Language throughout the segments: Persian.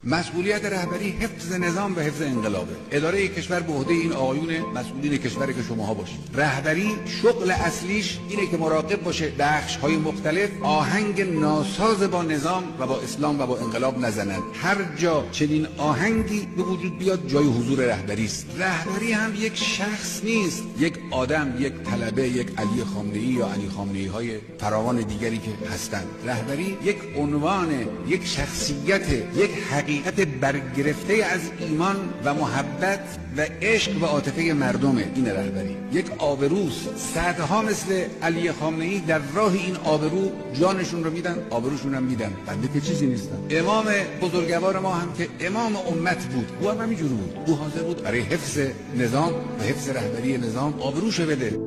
مسئولیت رهبری حفظ نظام و حفظ انقلابه. اداره کشور به عهده این آقایون مسئولین کشور که شماها باشید. رهبری شغل اصلیش اینه که مراقب باشه بخش‌های مختلف آهنگ ناساز با نظام و با اسلام و با انقلاب نزنند. هر جا چنین آهنگی به وجود بیاد جای حضور رهبری است. رهبری هم یک شخص نیست، یک آدم، یک طلبه، یک علی خامنه‌ای یا علی خامنه‌ای‌های فراوان دیگری که هستند. رهبری یک عنوان، یک شخصیت، یک حقیقت برگرفته از ایمان و محبت و عشق و عاطفه مردمه. این رهبری یک آبروست. صدها مثل علی خامنه‌ای در راه این آبرو جانشون رو میدن، آبروشون هم میدن. بنده که چیزی نیستم. امام بزرگوار ما هم که امام امت بود، او هم همینجور بود. او حاضر بود برای حفظ نظام و حفظ رهبری نظام آبروش بده.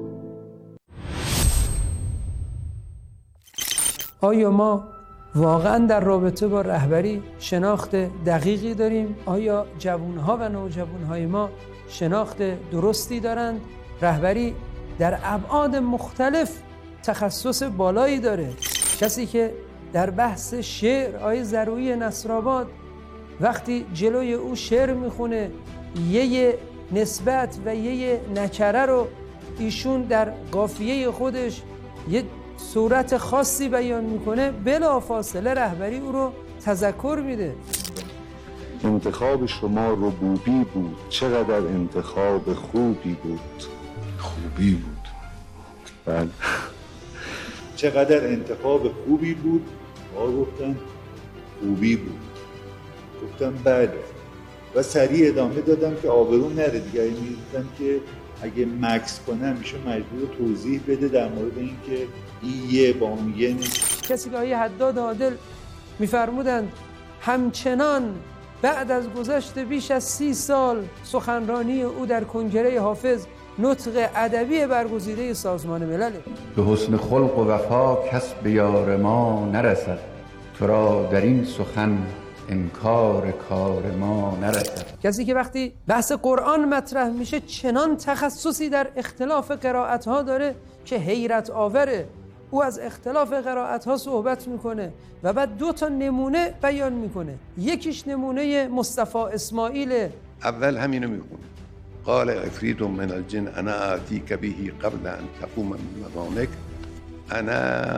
آیا ما واقعا در رابطه با رهبری شناخت دقیقی داریم؟ آیا جوانها و نوجوانهای ما شناخت درستی دارند؟ رهبری در ابعاد مختلف تخصص بالایی داره. کسی که در بحث شعر، آیه ضرویی نصرآباد وقتی جلوی او شعر میخونه یه نسبت و یه نکره رو ایشون در قافیه خودش یه صورت خاصی بیان میکنه، بلا فاصله رهبری او رو تذکر میده. انتخاب شما ربوبی بود، چقدر انتخاب خوبی بود. خوبی بود. بله. چقدر انتخاب خوبی بود. ما گفتن خوبی بود. گفتم بله. و سریع ادامه دادم که آبروم نره دیگه. می‌دیدم که اگه مکس کنم میشه مجبور توضیح بده در مورد اینکه ایه با اون یه نیست. کسی که آیه حداد عادل میفرمودند همچنان بعد از گذشت بیش از 30 سال سخنرانی او در کنگره حافظ نطق ادبی برگزیده سازمان ملل. به حسن خلق و وفا کس به یار ما نرسد، تو را در این سخن انکار کار ما نرسد. کسی که وقتی بحث قرآن مطرح میشه چنان تخصصی در اختلاف قرائت ها داره که حیرت آوره. او از اختلاف قرائت ها صحبت میکنه و بعد 2 نمونه بیان میکنه. یکیش نمونه مصطفی اسماعیل. اول همینو میخونه قال عفریت من الجن انا آتیک به قبل ان تقوم من مقامک انا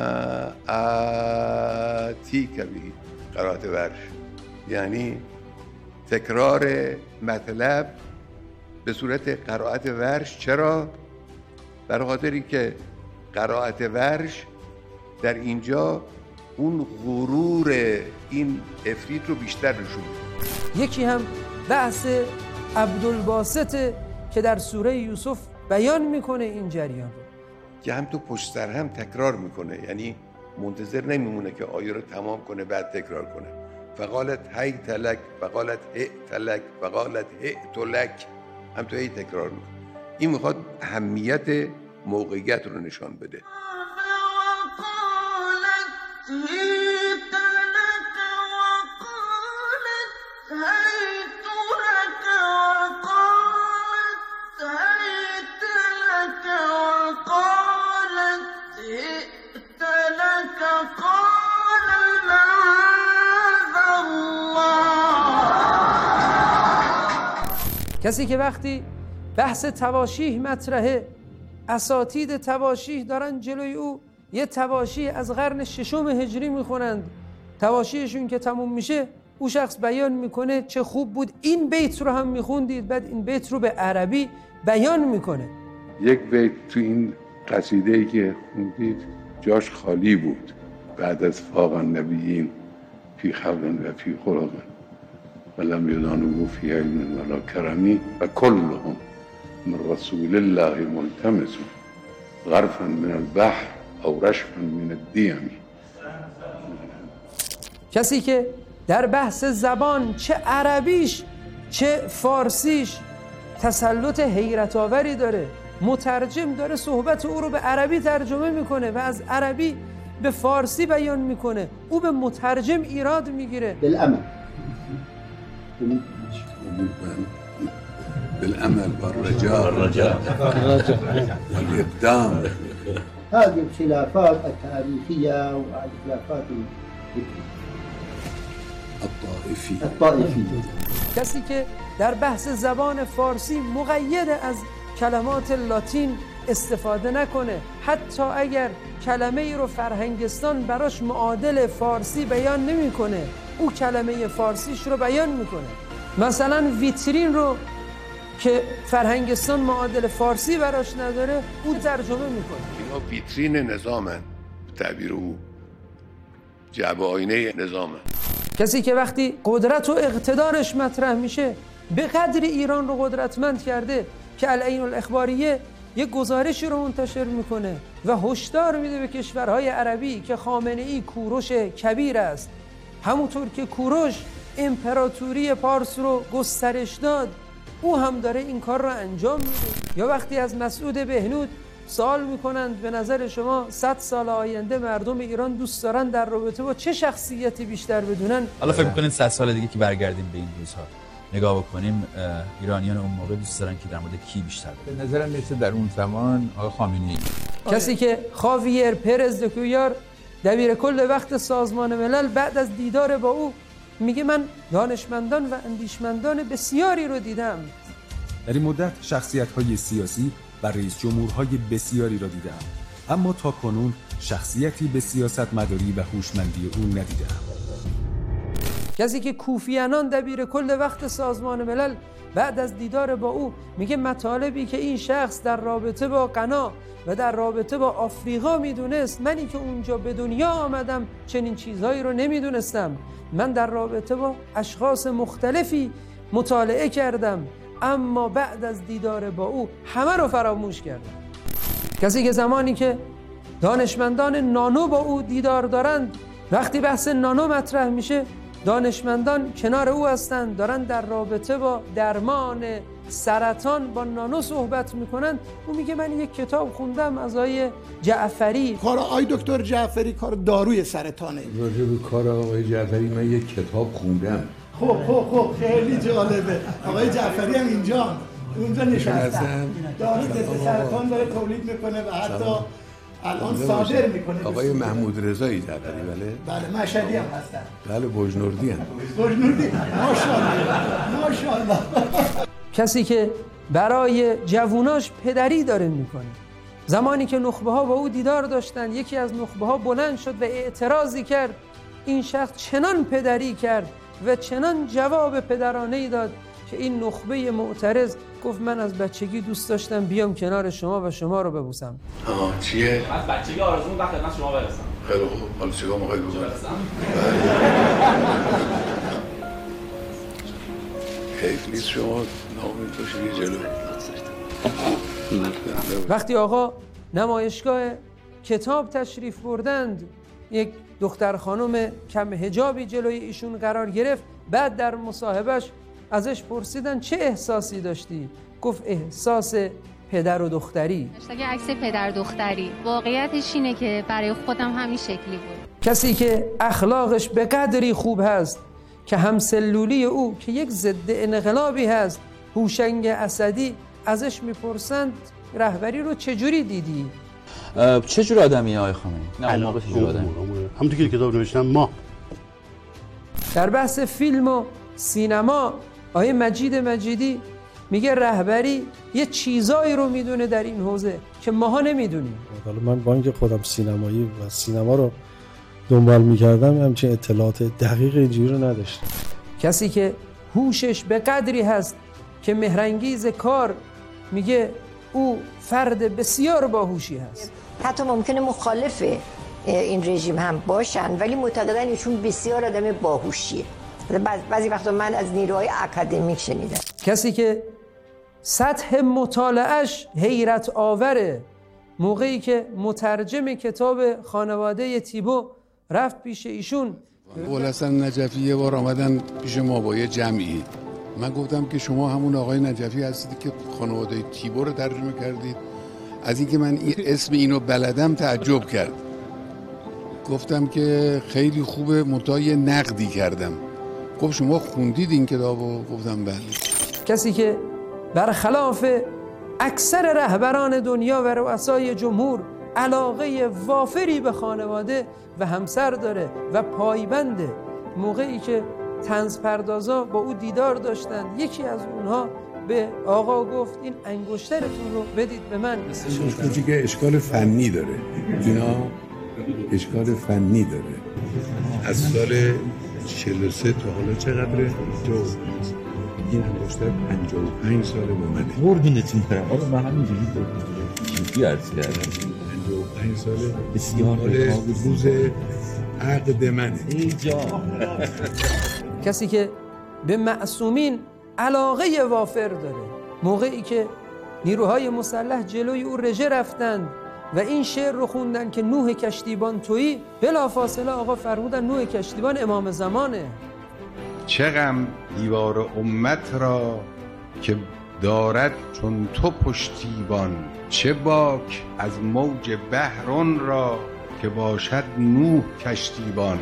آتیک به. قرائت ورش یعنی تکرار مطلب به صورت قرائت ورش. چرا؟ برای خاطری که قرائت ورش در اینجا اون غرور این عفریت رو بیشتر نشون میده. یکی هم بحث عبدالباسط که در سوره یوسف بیان میکنه این جریان رو که هم تو پشت سر هم تکرار میکنه، یعنی منتظر نمیمونه که آیه رو تمام کنه بعد تکرار کنه. فقالت هیت لک فقالت هئت لک فقالت هئت لک، هم تو هی تکرار میکنه. این میخواد اهمیت موقعیت رو نشان بده. کسی که وقتی بحث تواشیح مطرحه، اساتید تواشیح دارن جلوی او یه تواشیح از قرن 6 هجری میخونند، تواشیحشون که تموم میشه او شخص بیان میکنه چه خوب بود این بیت رو هم میخوندید، بعد این بیت رو به عربی بیان میکنه. یک بیت تو این قصیده‌ای که خوندید جاش خالی بود. بعد از فاق النبیین فی خلق و فی خلق ولم یدانوا فی علم ولا کرمی و کلهم من رسول الله ملتمس غرفا من البحر او رشفا من الدیم. کسی که در بحث زبان چه عربیش چه فارسیش تسلط حیرت آوری داره، مترجم داره صحبت او رو به عربی ترجمه میکنه و از عربی به فارسی بیان میکنه، او به مترجم ایراد میگیره. بالامل والرجاء والاقدام. هذه الخلافات التاريخية والخلافات الفكرية. الطائفی. کسی که در بحث زبان فارسی مقید از کلمات لاتین استفاده نکنه، حتی اگر کلمه ای رو فرهنگستان براش معادل فارسی بیان نمیکنه، او کلمه فارسیش رو بیان میکنه. مثلا ویترین رو که فرهنگستان معادل فارسی براش نداره، او ترجمه میکنه. اینا ویترین نظامن، تعبیر او جعبه آینه نظامن. کسی که وقتی قدرت و اقتدارش مطرح میشه به قدر ایران رو قدرتمند کرده که العین الاخباریه یک گزارشی رو منتشر میکنه و هشدار میده به کشورهای عربی که خامنه‌ای کوروش کبیر است، همونطور که کوروش امپراتوری پارس رو گسترش داد، او هم داره این کار رو انجام میده. یا وقتی از مسعود بهنود سوال میکنند به نظر شما 100 سال آینده مردم ایران دوست دارن در رابطه با چه شخصیتی بیشتر بدونن؟ حالا فکر میکنید 100 سال دیگه که برگردیم به این روزها نگاه بکنیم، ایرانیان اون موقع دوست دارن که در مورد کی بیشتر بدونن؟ به نظرم مثل در اون زمان آقای خامنه‌ای. کسی که خاویر پرز دکویار دبیر کل وقت سازمان ملل بعد از دیدار با او میگه من دانشمندان و اندیشمندان بسیاری رو دیدم. در این مدت شخصیت‌های سیاسی و رئیس جمهورهای بسیاری را دیدم، اما تا کنون شخصیتی به سیاستمداری و هوشمندی او ندیدم. کسی که کوفیانان دبیر کل وقت سازمان ملل بعد از دیدار با او میگه مطالبی که این شخص در رابطه با غنا و در رابطه با آفریقا میدونست، منی که اونجا به دنیا آمدم چنین چیزهایی رو نمیدونستم. من در رابطه با اشخاص مختلفی مطالعه کردم، اما بعد از دیدار با او همه رو فراموش کردم. کسی که زمانی که دانشمندان نانو با او دیدار دارند، وقتی بحث نانو مطرح میشه دانشمندان کنار او هستند، دارن در رابطه با درمان سرطان با نانو صحبت میکنن، او میگه من یک کتاب خوندم از آقای جعفری. کار آقای دکتر جعفری کار داروی سرطانه. راجع به کار آقای جعفری من یک کتاب خوندم. خب خیلی جالبه. آقای جعفری هم اونجا نشستن، دارو ضد سرطان داره تولید میکنه و حتی الان صادر میکنه. آقای محمود رضایی جعفری. بله مشهدی هم هستن. بله بجنوردی هم. ماشاءالله. کسی که برای جووناش پدری داره میکنه. زمانی که نخبه ها با او دیدار داشتن، یکی از نخبه ها بلند شد و اعتراضی کرد، این شخص چنان پدری کرد و چنان جواب پدرانه‌ای داد که این نخبه معترض گفت من از بچگی دوست داشتم بیام کنار شما و شما رو ببوسم. چیه؟ از بچگی آرزوم بود خدمت شما برسم. خیلی خوب، حالا چیکار می‌خواید بکنید؟ حیف نیست شما ناامید باشید یه جلو. وقتی آقا نمایشگاه کتاب تشریف بردند، یک دختر خانم کم حجابی جلوی ایشون قرار گرفت. بعد در مصاحبهش ازش پرسیدن چه احساسی داشتی؟ گفت احساس پدر و دختری. اگه عکس پدر دختری، واقعیتش اینه که برای خودم همین شکلی بود. کسی که اخلاقش به قدری خوب هست که همسلولی او که یک ضد انقلابی هست، هوشنگ اسدی، ازش میپرسند رهبری رو چجوری دیدی؟ چه جور آدمیه آقای خامنه‌ای؟ نه اون موقع چه جور آدمی؟ همونطور که کتاب نوشتم ما. در بحث فیلم و سینما آقای مجید مجیدی میگه رهبری یه چیزایی رو میدونه در این حوزه که ماها نمیدونیم. حالا من با اینکه خودم سینمایی و سینما رو دنبال میکردم همچین اطلاعات دقیق اینجوری رو نداشتم. کسی که هوشش به قدری هست که مهرانگیز کار، میگه او فرد بسیار باهوشی هست. حتی ممکنه مخالف این رژیم هم باشن ولی معتقدن ایشون بسیار آدم باهوشیه. بعضی وقتا من از نیروهای اکادمیک شنیدم. کسی که سطح مطالعهش حیرت آوره، موقعی که مترجم کتاب خانواده تیبو رفت پیش ایشون، ابوالحسن نجفی یه بار آمدن پیش ما با یه جمعی، من گفتم که شما همون آقای نجفی هستید که خانواده تیبو رو ترجمه کردید. از اینکه من اسم اینو بلدم تعجب کرد. گفتم که خیلی خوبه، منتها یه نقدی کردم. گفت شما خوندید این کتابو؟ گفتم بله. کسی که برخلاف اکثر رهبران دنیا و رؤسای جمهور علاقه وافری به خانواده و همسر داره و پایبنده، موقعی که طنز پردازا با او دیدار داشتند. یکی از اونها به آقا گفت این انگشترتون رو بدید به من. که اشکال فنی داره، اینا اشکال فنی داره. از سال 43 تا حالا چقدره؟ این انگشتر 55 سال با منه. قربونتون برم آقا، من همینجوری کیفی عرض کردم 55 ساله بسیار روز عقد منه. اینجا کسی که به معصومین علاقه وافر داره، موقعی که نیروهای مسلح جلوی او رژه رفتند و این شعر رو خوندن که نوح کشتیبان تویی، بلافاصله آقا فرمودن نوح کشتیبان امام زمانه. چه غم دیوار امت را که دارد چون تو پشتیبان، چه باک از موج بحران را که باشد نوح کشتیبان.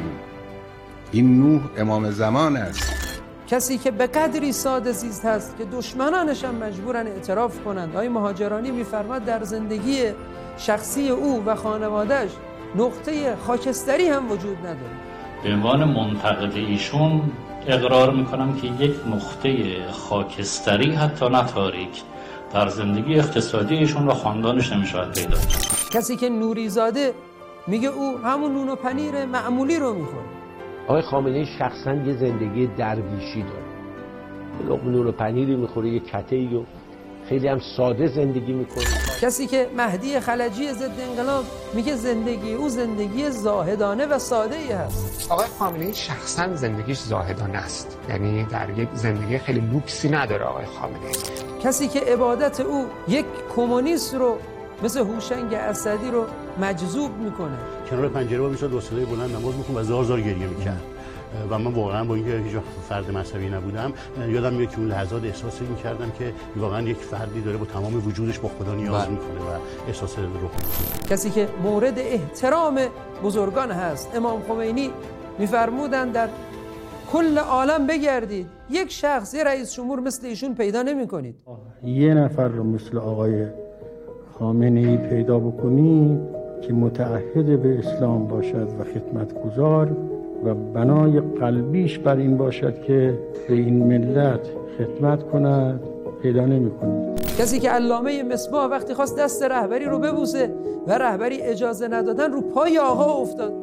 این نوح امام زمان است. کسی که به قدری ساده زیست هست که دشمنانش هم مجبورن اعتراف کنند. آقای مهاجرانی می‌فرماد در زندگی شخصی او و خانواده‌اش نقطه خاکستری هم وجود نداره. به عنوان منتقد ایشون اقرار میکنم که یک نقطه خاکستری حتی نه تاریک در زندگی اقتصادی ایشون و خاندانش نمیشود پیدا کرد. کسی که نوریزاده میگه او همون نون و پنیر معمولی رو میخوره. آقای خامنه‌ای شخصا یه زندگی درویشی داره، لقمه نون و پنیری میخوره، یه کته‌ای و خیلی هم ساده زندگی میکنه. کسی که مهدی خلجی ضد انقلاب میگه زندگی او زندگی زاهدانه و ساده ای هست. آقای خامنه‌ای شخصا زندگیش زاهدانه است، یعنی در یک زندگی خیلی لوکسی نداره آقای خامنه‌ای. کسی که عبادت او یک کمونیست رو مثل هوشنگ اسدی رو مجذوب میکنه. کنار پنجره با میشد وسطای بلند نماز میخوند و زار زار گریه میکرد و من واقعا با اینکه هیچ فرد مذهبی نبودم یادم میاد که اون لحظات احساس می‌کردم که واقعا یک فردی داره با تمام وجودش با خدا نیاز میکنه و احساس روح. کسی که مورد احترام بزرگان هست. امام خمینی می‌فرمودند در کل عالم بگردید، یک شخص رئیس جمهور مثل ایشون پیدا نمی‌کنید. یه نفر رو مثل آقای خامنه‌ای پیدا بکنید که متعهد به اسلام باشد و خدمتگزار و بنای قلبیش بر این باشد که به این ملت خدمت کند، پیدا نمی‌کنید. کسی که علامه مصباح وقتی خواست دست رهبری رو ببوسه و رهبری اجازه ندادن، رو پای آقا افتاد.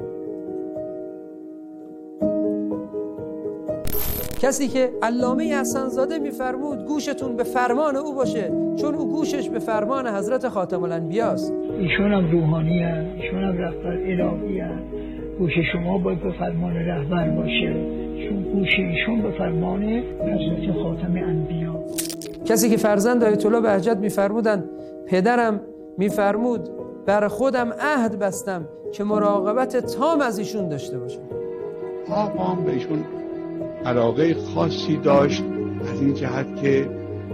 کسی که علامه حسن‌زاده می‌فرمود گوشتون به فرمان او باشه، چون او گوشش به فرمان حضرت خاتم الانبیا است. ایشون هم روحانی هست، ایشون هم رهبر الهی هست. گوش شما باید به فرمان رهبر باشه، چون گوش ایشون به فرمان حضرت خاتم انبیا. کسی که فرزند آیت الله بهجت می‌فرمودند پدرم می‌فرمود بر خودم عهد بستم که مراقبت تام از ایشون داشته باشم. آقا هم به ایشون علاقه خاصی داشت از این جهت که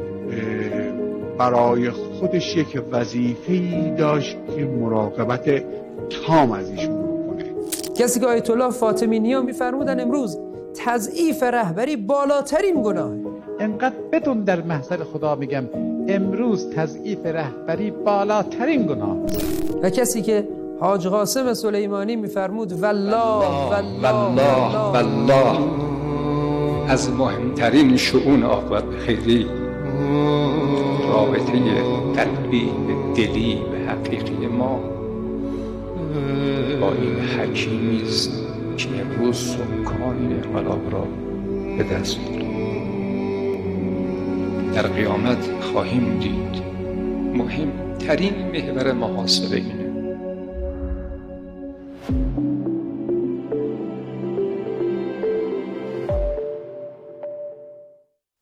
برای خودش یک وظیفه‌ای داشت که مراقبت تام از ایشون بکنه. کسی که آیت الله فاطمی می‌فرمودن امروز تضعیف رهبری بالاترین گناهه. انقدر بدون در محضر خدا میگم امروز تضعیف رهبری بالاترین گناه. و کسی که حاج قاسم سلیمانی می‌فرمود والله والله والله از مهمترین شؤون عاقبت خیری رابطه قلبی دلی و حقیقی ما با این حکیمی است که امروز سکان انقلاب را به دست برد. در قیامت خواهیم دید مهمترین محور محاسبه اینه.